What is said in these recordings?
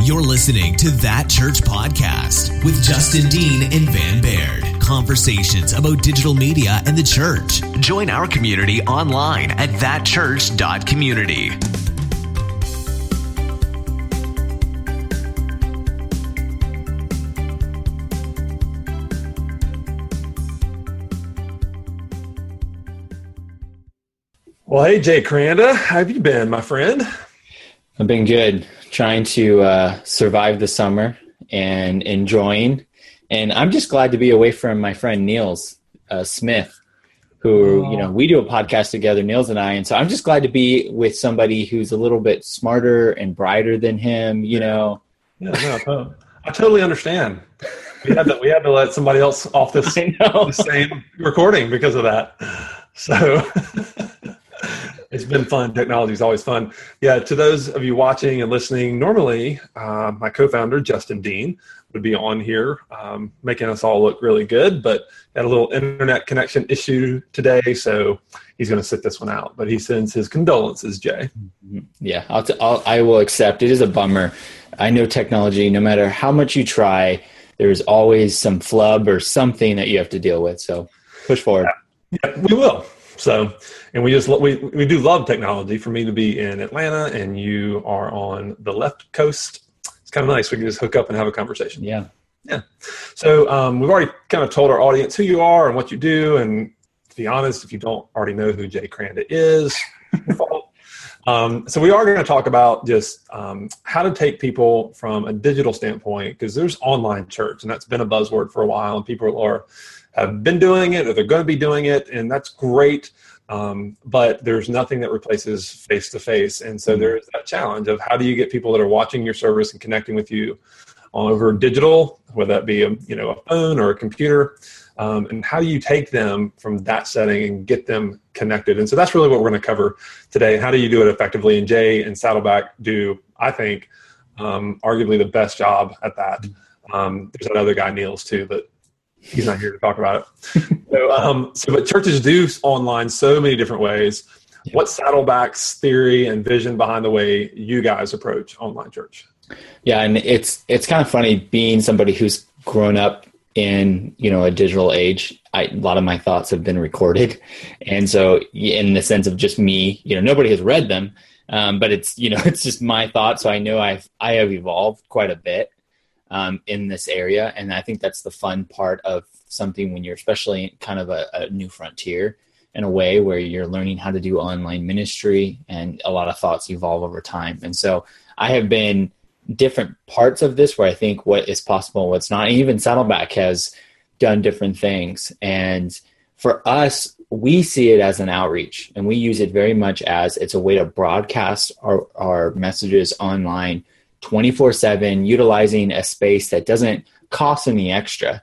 You're listening to That Church Podcast with Justin Dean and Van Baird. Conversations about digital media and the church. Join our community online at thatchurch.community. Well, hey, Jay Cranda, how have you been, my friend? I've been good, trying to survive the summer and enjoying. And I'm just glad to be away from my friend Niels Smith, who, we do a podcast together, Niels and I. And so I'm just glad to be with somebody who's a little bit smarter and brighter than him, Yeah, no, I totally understand. We had to let somebody else off the same recording because of that. So it's been fun. Technology is always fun. Yeah, to those of you watching and listening, normally my co-founder, Justin Dean, would be on here making us all look really good, but had a little internet connection issue today, so he's going to sit this one out. But he sends his condolences, Jay. Yeah, I will accept. It is a bummer. I know technology, no matter how much you try, there's always some flub or something that you have to deal with. So push forward. Yeah, we will. So, and we do love technology. For me to be in Atlanta and you are on the left coast, it's kind of nice. We can just hook up and have a conversation. Yeah. So we've already kind of told our audience who you are and what you do. And to be honest, if you don't already know who Jay Cranda is, so we are going to talk about just how to take people from a digital standpoint, because there's online church, and that's been a buzzword for a while, and people have been doing it, or they're going to be doing it, and that's great. But there's nothing that replaces face-to-face. And so there's that challenge of how do you get people that are watching your service and connecting with you over digital, whether that be a phone or a computer, and how do you take them from that setting and get them connected? And so that's really what we're going to cover today. How do you do it effectively? And Jay and Saddleback do, I think, arguably the best job at that. There's another guy, Niels, too, but he's not here to talk about it. But churches do online so many different ways. Yeah. What's Saddleback's theory and vision behind the way you guys approach online church? Yeah, and it's kind of funny being somebody who's grown up in a digital age. A lot of my thoughts have been recorded, and so in the sense of just me, nobody has read them, but it's it's just my thoughts. So I know I have evolved quite a bit in this area. And I think that's the fun part of something when you're especially kind of a new frontier in a way where you're learning how to do online ministry, and a lot of thoughts evolve over time. And so I have been different parts of this where I think what is possible, what's not. And even Saddleback has done different things. And for us, we see it as an outreach, and we use it very much as it's a way to broadcast our messages online 24/7, utilizing a space that doesn't cost any extra.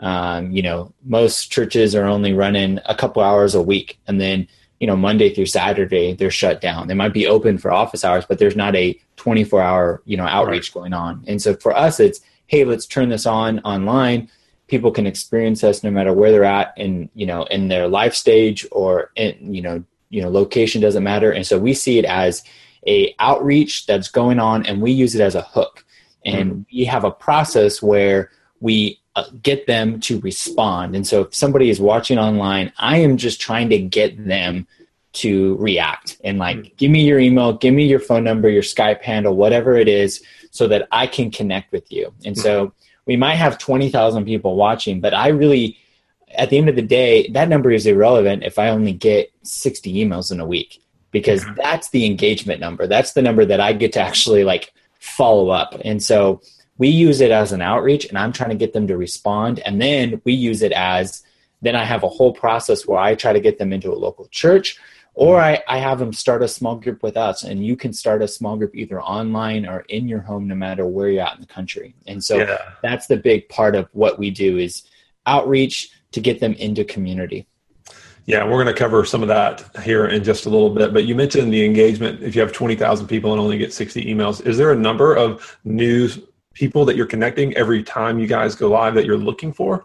Most churches are only running a couple hours a week, and then, Monday through Saturday, they're shut down. They might be open for office hours, but there's not a 24-hour, outreach going on. And so for us, it's, hey, let's turn this online. People can experience us no matter where they're at in their life stage or location, doesn't matter. And so we see it as a outreach that's going on, and we use it as a hook. And we have a process where we get them to respond. And so if somebody is watching online, I am just trying to get them to react and give me your email, give me your phone number, your Skype handle, whatever it is, so that I can connect with you. And so we might have 20,000 people watching, but I really, at the end of the day, that number is irrelevant if I only get 60 emails in a week. Because that's the engagement number. That's the number that I get to actually follow up. And so we use it as an outreach, and I'm trying to get them to respond. And then we use it then I have a whole process where I try to get them into a local church, or I have them start a small group with us. And you can start a small group either online or in your home, no matter where you're at in the country. And so that's the big part of what we do is outreach to get them into community. Yeah, we're going to cover some of that here in just a little bit. But you mentioned the engagement. If you have 20,000 people and only get 60 emails, is there a number of new people that you're connecting every time you guys go live that you're looking for?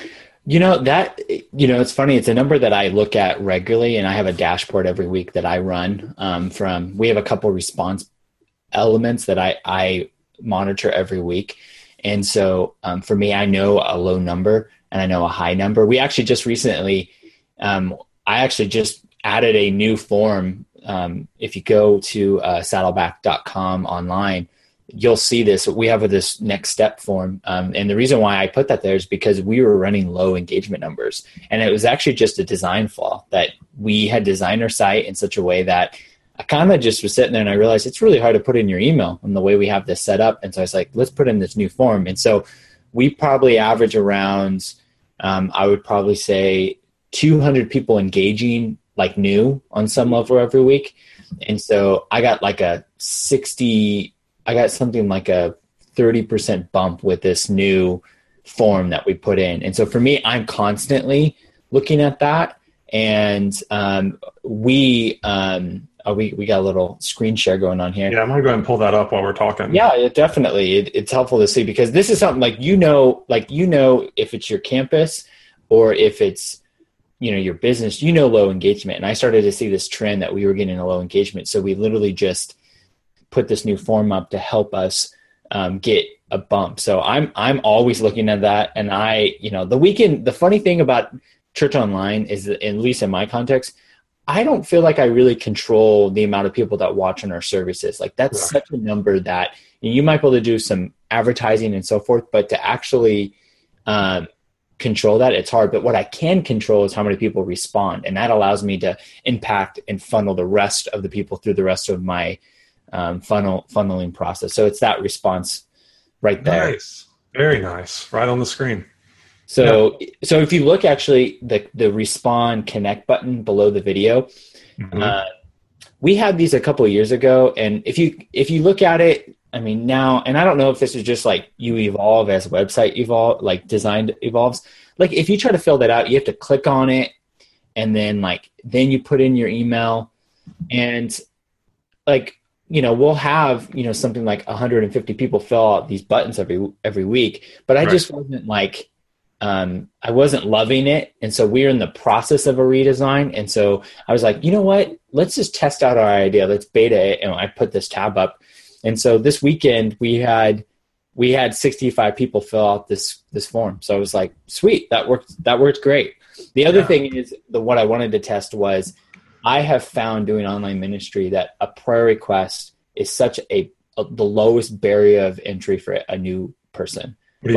It's funny. It's a number that I look at regularly, and I have a dashboard every week that I run we have a couple response elements that I monitor every week. And so for me, I know a low number and I know a high number. We actually just recently, I actually just added a new form. If you go to saddleback.com online, you'll see this. We have this next step form. And the reason why I put that there is because we were running low engagement numbers. And it was actually just a design flaw that we had designed our site in such a way that I kind of just was sitting there and I realized it's really hard to put in your email and the way we have this set up. And so I was like, let's put in this new form. And so we probably average around, I would probably say 200 people engaging like new on some level every week. And so I got like I got something like a 30% bump with this new form that we put in. And so for me, I'm constantly looking at that. And we got a little screen share going on here. Yeah, I'm going to go ahead and pull that up while we're talking. Yeah, definitely. It's helpful to see because this is something like if it's your campus or if it's, your business, low engagement. And I started to see this trend that we were getting a low engagement. So we literally just put this new form up to help us get a bump. So I'm always looking at that. And the funny thing about Church Online is that, at least in my context, I don't feel like I really control the amount of people that watch on our services. Like that's such a number that you might be able to do some advertising and so forth, but to actually control that, it's hard. But what I can control is how many people respond. And that allows me to impact and funnel the rest of the people through the rest of my funneling process. So it's that response right there. Nice. Very nice. Right on the screen. So if you look actually the respond connect button below the video, we had these a couple of years ago. And if you look at it, I mean now, and I don't know if this is just like you evolve as a website design evolves. Like if you try to fill that out, you have to click on it and then you put in your email and we'll have, something like 150 people fill out these buttons every week, but I just wasn't I wasn't loving it. And so we're in the process of a redesign. And so I was like, you know what, let's just test out our idea. Let's beta it. And I put this tab up. And so this weekend we had 65 people fill out this form. So I was like, sweet, that worked great. The other thing is what I wanted to test was I have found doing online ministry that a prayer request is such the lowest barrier of entry for a new person.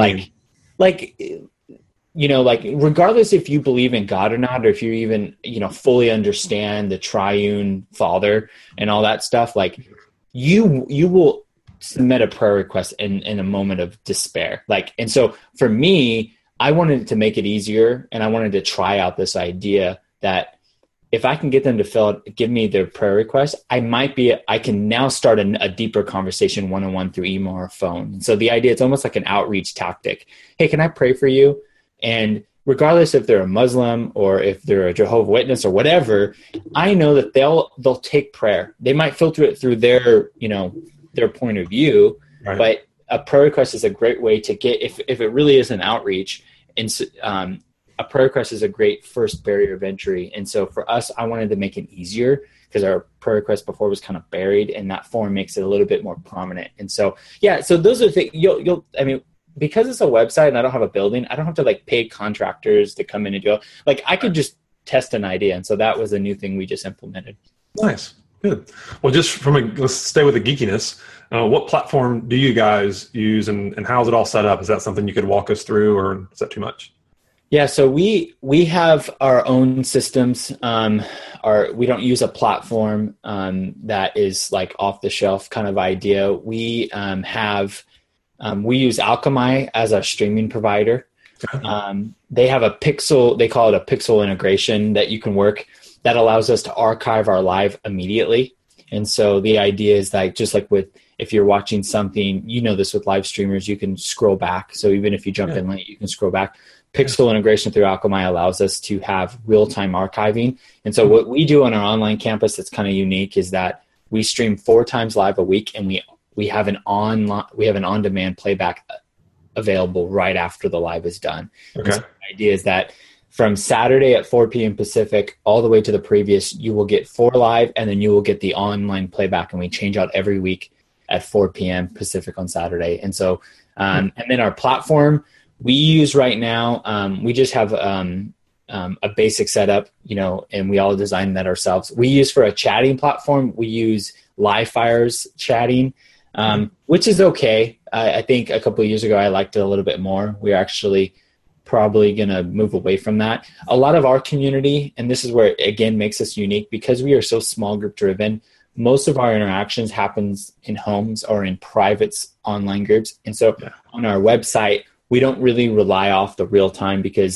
Regardless if you believe in God or not, or if you even, fully understand the triune Father and all that stuff, you will submit a prayer request in a moment of despair. And so for me, I wanted to make it easier and I wanted to try out this idea that if I can get them to give me their prayer request, I can now start a deeper conversation one-on-one through email or phone. And so the idea, it's almost like an outreach tactic. Hey, can I pray for you? And regardless if they're a Muslim or if they're a Jehovah's Witness or whatever, I know that they'll take prayer. They might filter it through their point of view, but a prayer request is a great way to get, if it really is an outreach, and a prayer request is a great first barrier of entry. And so for us, I wanted to make it easier because our prayer request before was kind of buried, and that form makes it a little bit more prominent. And so, so those are the things because it's a website and I don't have a building, I don't have to pay contractors to come in and do it. I could just test an idea. And so that was a new thing we just implemented. Nice. Good. Well, just let's stay with the geekiness. What platform do you guys use and how's it all set up? Is that something you could walk us through, or is that too much? Yeah, so we have our own systems. We don't use a platform that is off the shelf kind of idea. We we use Alchemy as our streaming provider. They have they call it a pixel integration that you can work that allows us to archive our live immediately. And so the idea is just if you're watching something, this with live streamers, you can scroll back. So even if you jump in late, you can scroll back. Pixel integration through Alchemy allows us to have real-time archiving. And so what we do on our online campus that's kind of unique is that we stream 4 times live a week, and we have an on-demand playback available right after the live is done. Okay. So the idea is that from Saturday at 4 p.m. Pacific all the way to the previous, you will get 4 live, and then you will get the online playback, and we change out every week at 4 p.m. Pacific on Saturday. And so, and then our platform we use right now, we just have a basic setup, and we all design that ourselves. We use for a chatting platform, we use Livefire's chatting, which is okay. I think a couple of years ago, I liked it a little bit more. We're actually probably going to move away from that. A lot of our community, and this is where it again makes us unique, because we are so small group driven, most of our interactions happens in homes or in private online groups. And so on our website, we don't really rely off the real time, because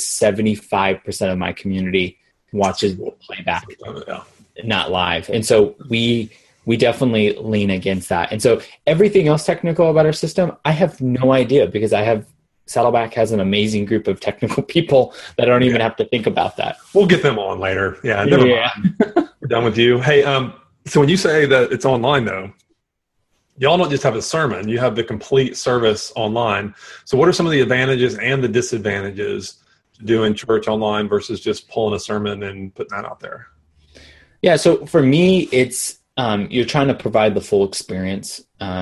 75% of my community watches playback, not live. And so we definitely lean against that. And so everything else technical about our system, I have no idea, because Saddleback has an amazing group of technical people that don't even have to think about that. We'll get them on later. Yeah. Never mind. We're done with you. Hey, so when you say that it's online though, y'all don't just have a sermon, you have the complete service online. So what are some of the advantages and the disadvantages to doing church online versus just pulling a sermon and putting that out there? Yeah. So for me, it's, you're trying to provide the full experience.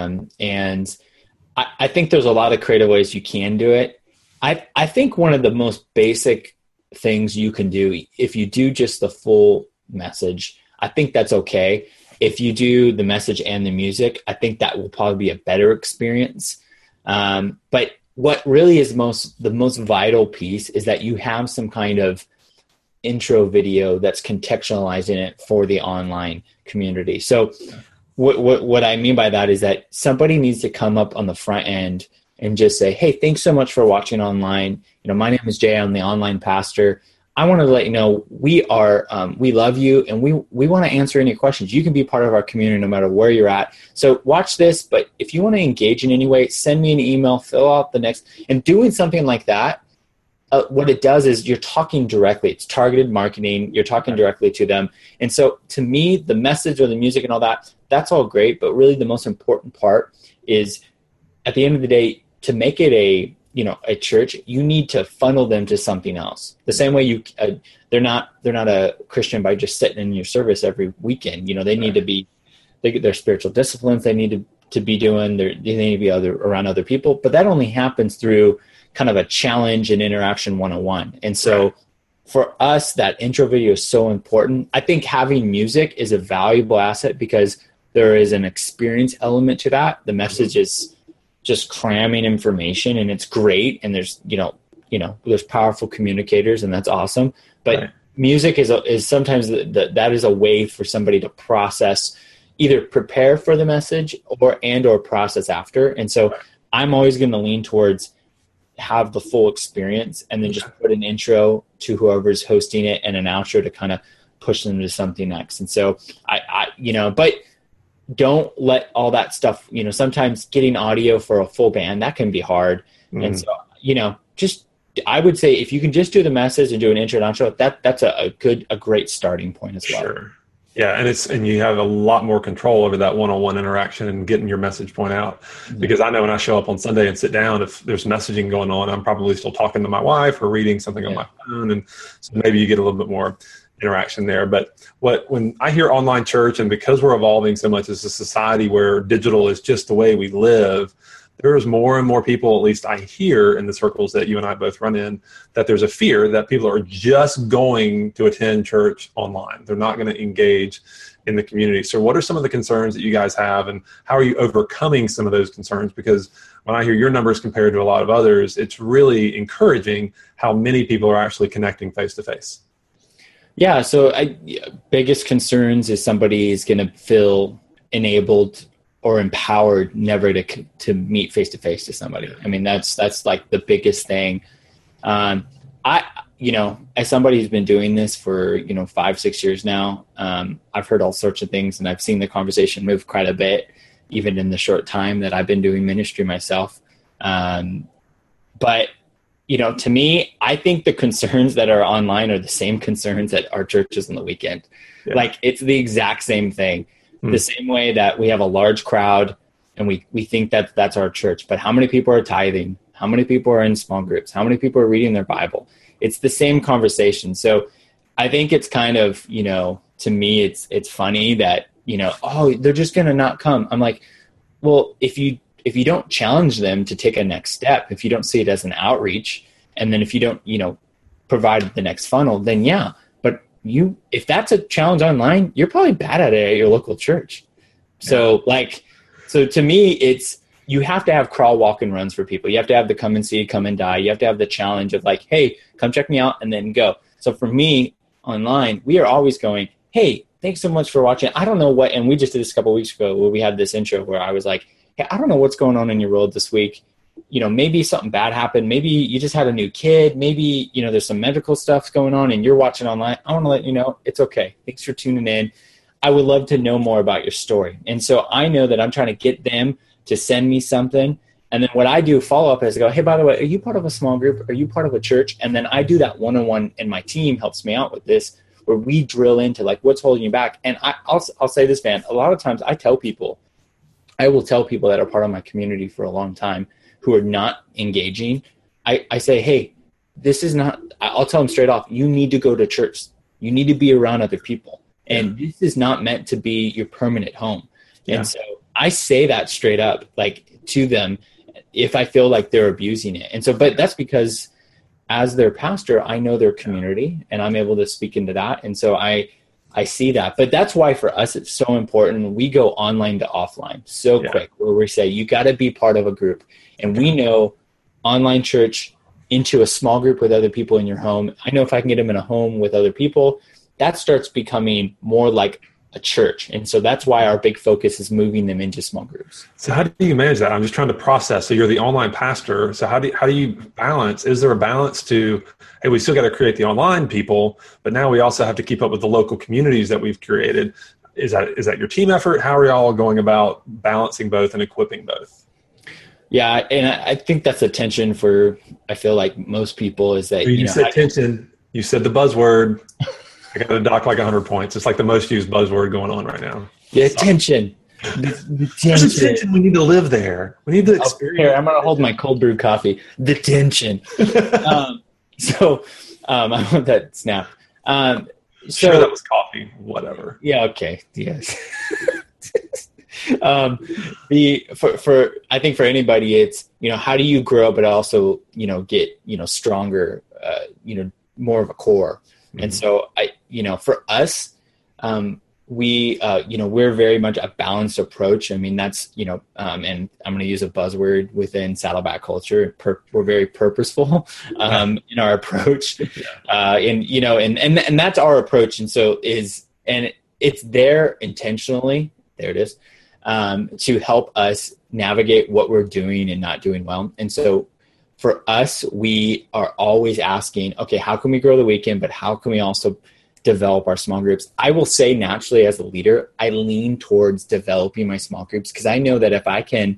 And I think there's a lot of creative ways you can do it. I think one of the most basic things you can do, if you do just the full message, I think that's okay. If you do the message and the music, I think that will probably be a better experience. But what really is the most vital piece is that you have some kind of intro video that's contextualizing it for the online community. So what I mean by that is that somebody needs to come up on the front end and just say, hey, thanks so much for watching online. My name is Jay. I'm the online pastor. I want to let you know we love you, and we want to answer any questions. You can be part of our community no matter where you're at. So watch this, but if you want to engage in any way, send me an email, fill out the next, and doing something like that, what it does is you're talking directly. It's targeted marketing. You're talking directly to them. And so to me, the message or the music and all that, that's all great. But really the most important part is, at the end of the day, to make it a church, you need to funnel them to something else. The same way they're not a Christian by just sitting in your service every weekend. They need to be, their spiritual disciplines they need to be doing. They need to be around other people. But that only happens through kind of a challenge and interaction 101. And so for us, that intro video is so important. I think having music is a valuable asset because there is an experience element to that. The message is just cramming information, and it's great. And there's, there's powerful communicators, and that's awesome. But music is sometimes that is a way for somebody to process, either prepare for the message or process after. And so I'm always going to lean towards have the full experience, and then just put an intro to whoever's hosting it and an outro to kind of push them to something next. And so but don't let all that stuff, sometimes getting audio for a full band, that can be hard. And so, I would say if you can just do the message and do an intro and outro, that's a great starting point as well. Sure. Yeah. And you have a lot more control over that one-on-one interaction and getting your message point out. Because I know when I show up on Sunday and sit down, if there's messaging going on, I'm probably still talking to my wife or reading something on my phone. And so maybe you get a little bit more interaction there. But when I hear online church, and because we're evolving so much as a society where digital is just the way we live, there's more and more people, at least I hear in the circles that you and I both run in, that there's a fear that people are just going to attend church online. They're not going to engage in the community. So what are some of the concerns that you guys have, and how are you overcoming some of those concerns? Because when I hear your numbers compared to a lot of others, it's really encouraging how many people are actually connecting face to face. Yeah. So biggest concerns is somebody is going to feel enabled or empowered never to meet face to face to somebody. I mean, that's like the biggest thing. As somebody who's been doing this for, 5-6 years now, I've heard all sorts of things, and I've seen the conversation move quite a bit, even in the short time that I've been doing ministry myself. But to me, I think the concerns that are online are the same concerns at our churches on the weekend. Yeah. Like, it's the exact same thing. The same way that we have a large crowd and we think that that's our church, but how many people are tithing? How many people are in small groups? How many people are reading their Bible? It's the same conversation. So I think it's kind of, to me, it's funny that, they're just going to not come. I'm like, well, if you don't challenge them to take a next step, if you don't see it as an outreach, and then if you don't, provide the next funnel, then yeah. But if that's a challenge online, you're probably bad at it at your local church. So so to me, you have to have crawl, walk, and runs for people. You have to have the come and see, come and die. You have to have the challenge of like, hey, come check me out, and then go. So for me online, we are always going, hey, thanks so much for watching. I don't know what, and we just did this a couple of weeks ago where we had this intro where I was like, hey, I don't know what's going on in your world this week. Maybe something bad happened. Maybe you just had a new kid. Maybe, there's some medical stuff going on and you're watching online. I want to let you know it's okay. Thanks for tuning in. I would love to know more about your story. And so I know that I'm trying to get them to send me something. And then what I do follow up is I go, hey, by the way, are you part of a small group? Are you part of a church? And then I do that one-on-one, and my team helps me out with this, where we drill into like what's holding you back. And I'll say this, man, a lot of times I will tell people that are part of my community for a long time who are not engaging. I say, hey, this is not, I'll tell them straight off, you need to go to church. You need to be around other people. And this is not meant to be your permanent home. Yeah. And so I say that straight up, like to them, if I feel like they're abusing it. And so, but that's because as their pastor, I know their community and I'm able to speak into that. And so I see that. But that's why for us, it's so important. We go online to offline quick, where we say, you got to be part of a group. And we know online church into a small group with other people in your home. I know if I can get them in a home with other people, that starts becoming more like a church. And so that's why our big focus is moving them into small groups. So how do you manage that? I'm just trying to process. So you're the online pastor. So how do you balance? Is there a balance to, hey, we still got to create the online people, but now we also have to keep up with the local communities that we've created. Is that your team effort? How are y'all going about balancing both and equipping both? Yeah. And I think that's a tension for, I feel like most people is that, you said tension, you said the buzzword. I got to dock like 100 points. It's like the most used buzzword going on right now. Yeah, tension. The There's a tension. We need to live there. We need to experience. Here, I'm going to hold my cold brew coffee. The tension. I want that snap. Sure, that was coffee. Whatever. Yeah. Okay. Yes. I think for anybody, it's how do you grow, but also get stronger. More of a core. And so for us, we're very much a balanced approach. I mean, that's, and I'm going to use a buzzword within Saddleback culture. We're very purposeful, in our approach. And that's our approach. And so it's there intentionally. There it is, to help us navigate what we're doing and not doing well. And so for us, we are always asking, okay, how can we grow the weekend, but how can we also develop our small groups? I will say naturally as a leader, I lean towards developing my small groups because I know that if I can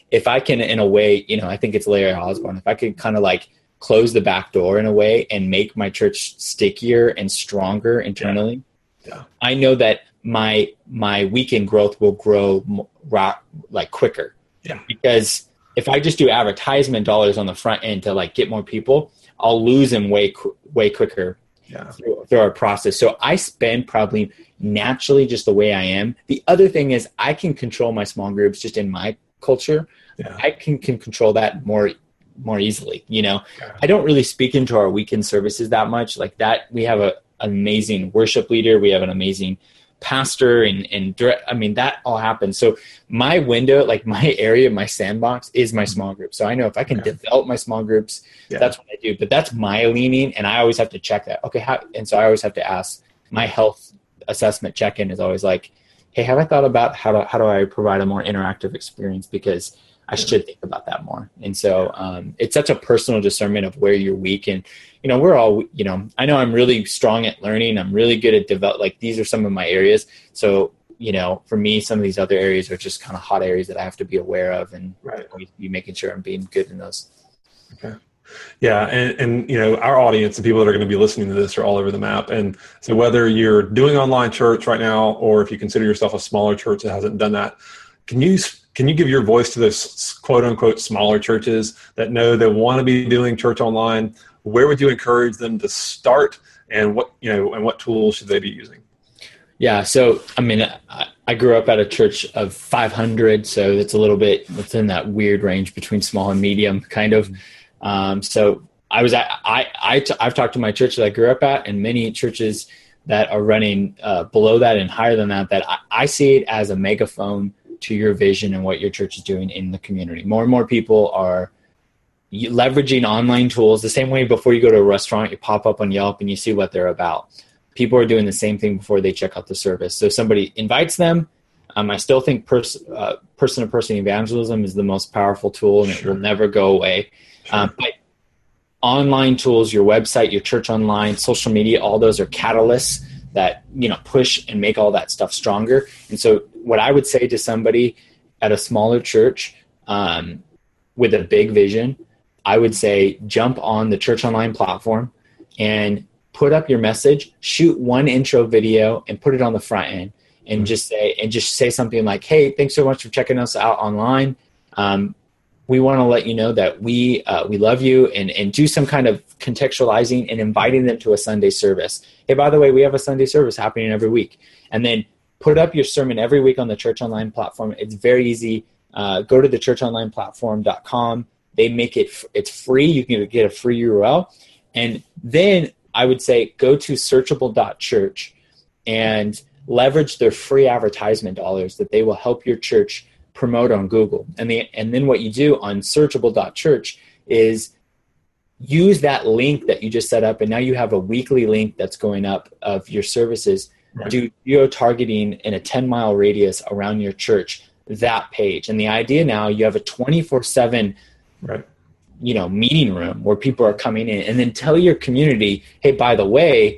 in a way, I think it's Larry Osborne, if I could kind of like close the back door in a way and make my church stickier and stronger internally, I know that my weekend growth will grow like quicker. Yeah. Because if I just do advertisement dollars on the front end to like get more people, I'll lose them way quicker through our process. So I spend probably naturally just the way I am. The other thing is I can control my small groups just in my culture. Yeah. I can control that more easily. I don't really speak into our weekend services that much like that. We have an amazing worship leader. We have an amazing pastor and I mean, that all happens. So my window, like my area, my sandbox is my small group. So I know if I can develop my small groups, that's what I do, but that's my leaning. And I always have to check that. Okay. And so I always have to ask. My health assessment check-in is always like, hey, have I thought about how do I provide a more interactive experience? Because I should think about that more. And so it's such a personal discernment of where you're weak. And, we're all, I know I'm really strong at learning. I'm really good at like, these are some of my areas. So, for me, some of these other areas are just kind of hot areas that I have to be aware of and be making sure I'm being good in those. Okay. Yeah. And our audience and people that are going to be listening to this are all over the map. And so whether you're doing online church right now, or if you consider yourself a smaller church that hasn't done that, can you give your voice to those quote unquote smaller churches that know they want to be doing church online? Where would you encourage them to start, and what tools should they be using? Yeah. So, I mean, I grew up at a church of 500. So it's a little bit within that weird range between small and medium kind of. So I've talked to my church that I grew up at, and many churches that are running below that and higher than that, that I see it as a megaphone to your vision and what your church is doing in the community. More and more people are leveraging online tools the same way before you go to a restaurant, you pop up on Yelp and you see what they're about. People are doing the same thing before they check out the service. So somebody invites them. I still think person-to-person evangelism is the most powerful tool, and it will never go away. But online tools, your website, your church online, social media, all those are catalysts that, push and make all that stuff stronger. And so what I would say to somebody at a smaller church with a big vision, I would say jump on the church online platform and put up your message, shoot one intro video and put it on the front end and just say something like, hey, thanks so much for checking us out online. We want to let you know that we love you, and do some kind of contextualizing and inviting them to a Sunday service. Hey, by the way, we have a Sunday service happening every week. And then put up your sermon every week on the Church Online platform. It's very easy. Go to the churchonlineplatform.com. They make it's free. You can get a free URL. And then I would say go to searchable.church and leverage their free advertisement dollars that they will help your church promote on Google. And then what you do on searchable.church is use that link that you just set up, and now you have a weekly link that's going up of your services. Right. Do geo-targeting in a 10-mile radius around your church, that page. And the idea now, you have a 24/7 meeting room where people are coming in, and then tell your community, hey, by the way,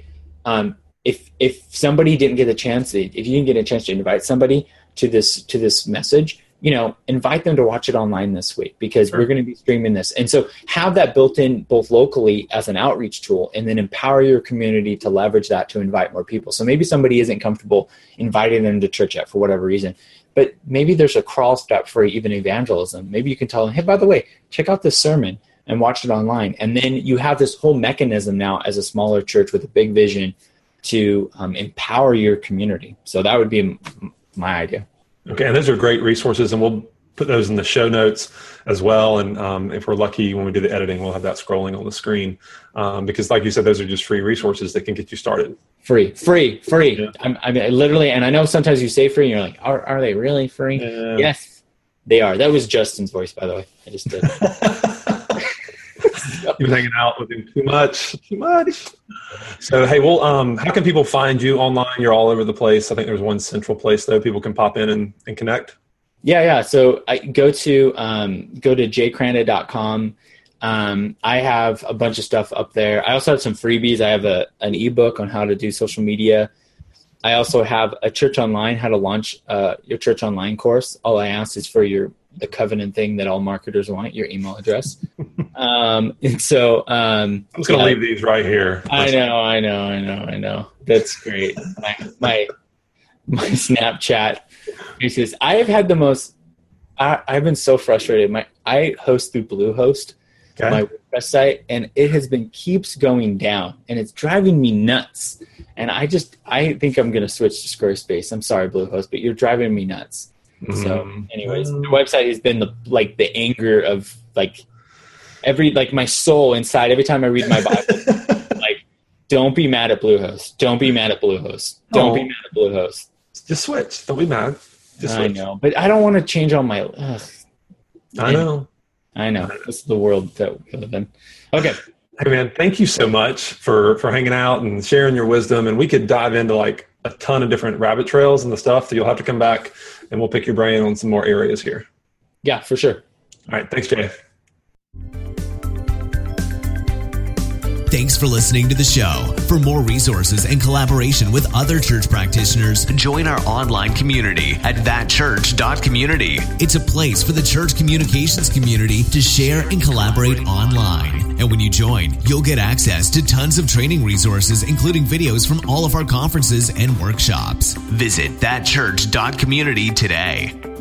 if somebody didn't get a chance, if you didn't get a chance to invite somebody to this message, invite them to watch it online this week, because we're going to be streaming this. And so have that built in both locally as an outreach tool, and then empower your community to leverage that to invite more people. So maybe somebody isn't comfortable inviting them to church yet for whatever reason, but maybe there's a crawl step for even evangelism. Maybe you can tell them, hey, by the way, check out this sermon and watch it online. And then you have this whole mechanism now as a smaller church with a big vision to empower your community. So that would be my idea. Okay, and those are great resources, and we'll put those in the show notes as well. And if we're lucky, when we do the editing, we'll have that scrolling on the screen, because like you said, those are just free resources that can get you started. Free. Yeah. I mean, literally, and I know sometimes you say free and you're like, are they really free? Yes, they are. That was Justin's voice, by the way. I just did. You've been hanging out with him too much. So, hey, well, how can people find you online? You're all over the place. I think there's one central place, though, people can pop in and connect. Yeah. So I go to jcranda.com. I have a bunch of stuff up there. I also have some freebies. I have an ebook on how to do social media. I also have a Church Online, how to launch your Church Online course. All I ask is for the covenant thing that all marketers want, your email address. And so I'm just going to leave these right here. I know. That's great. My Snapchat. I have had the most. I've been so frustrated. I host through Bluehost, my WordPress site, and it keeps going down, and it's driving me nuts. And I think I'm going to switch to Squarespace. I'm sorry, Bluehost, but you're driving me nuts. So anyways, the website has been the anger of my soul inside. Every time I read my Bible, don't be mad at Bluehost. Don't be mad at Bluehost. Don't be mad at Bluehost. Just switch. Don't be mad. Just switch. I know, but I don't want to change all my. I know. This is the world that we live in. Okay. Hey man, thank you so much for hanging out and sharing your wisdom. And we could dive into a ton of different rabbit trails and the stuff that you'll have to come back and we'll pick your brain on some more areas here. Yeah, for sure. All right. Thanks, Jay. Thanks for listening to the show. For more resources and collaboration with other church practitioners, join our online community at thatchurch.community. It's a place for the church communications community to share and collaborate online. And when you join, you'll get access to tons of training resources, including videos from all of our conferences and workshops. Visit thatchurch.community today.